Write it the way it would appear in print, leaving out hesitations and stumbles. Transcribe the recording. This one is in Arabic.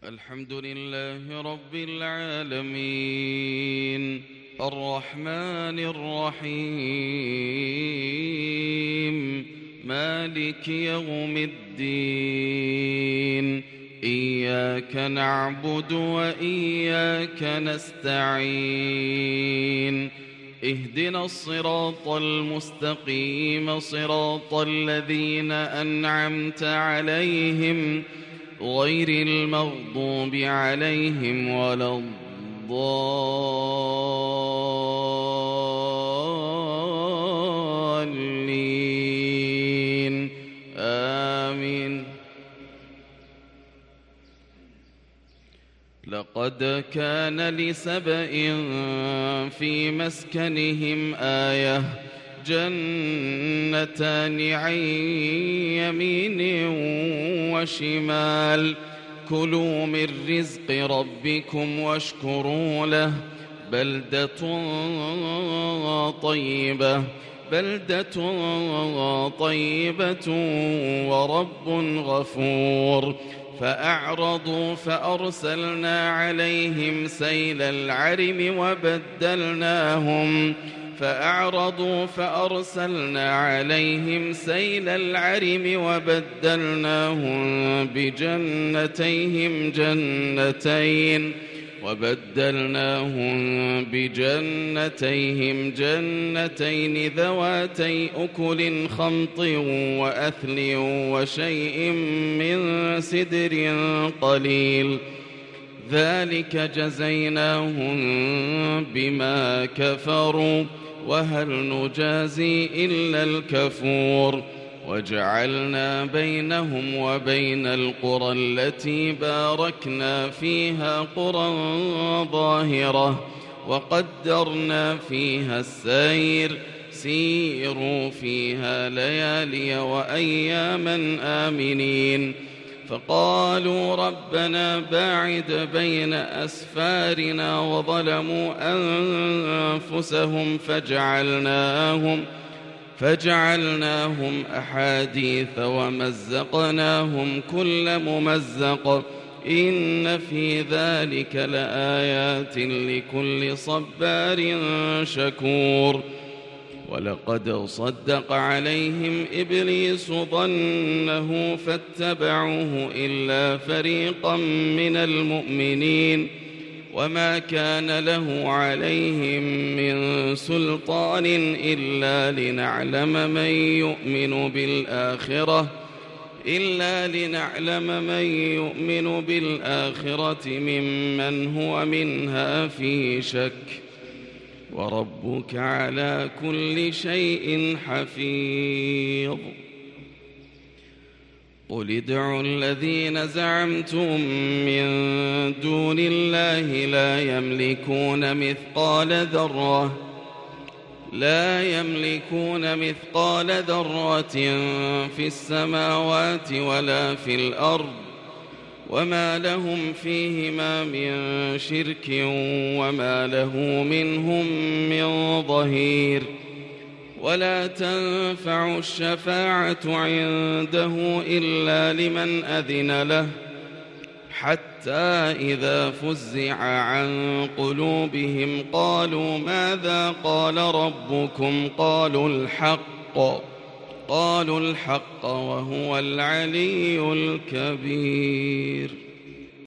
الحمد لله رب العالمين الرحمن الرحيم مالك يوم الدين إياك نعبد وإياك نستعين اهدنا الصراط المستقيم صراط الذين أنعمت عليهم غير المغضوب عليهم ولا الضالين آمين. لقد كان لسبإ في مسكنهم آية جنتان عن يمين وشمال كلوا من رزق ربكم واشكروا له بلدة طيبة ورب غفور. فأعرضوا فأرسلنا عليهم سيل العرم وبدلناهم بجنتين ذواتي أكل خمط وأثل وشيء من سدر قليل ذلك جزيناهم بما كفروا وهل نجازي إلا الكفور. وجعلنا بينهم وبين القرى التي باركنا فيها قرى ظاهرة وقدرنا فيها السير سيروا فيها ليالي وأياما آمنين. فقالوا ربنا باعد بين أسفارنا وظلموا أنفسهم فجعلناهم أحاديث ومزقناهم كل ممزق إن في ذلك لآيات لكل صبار شكور. ولقد صدق عليهم إبليس ظنه فاتبعوه إلا فريقا من المؤمنين وما كان له عليهم من سلطان إلا لنعلم من يؤمن بالآخرة ممن هو منها في شك وربك على كل شيء حفيظ. قل ادعوا الذين زعمتم من دون الله لا يملكون مثقال ذرة في السماوات ولا في الأرض وما لهم فيهما من شرك وما له منهم من ظهير. ولا تنفع الشفاعة عنده إلا لمن أذن له حتى إذا فزع عن قلوبهم قالوا ماذا قال ربكم قالوا الحق وهو العلي الكبير.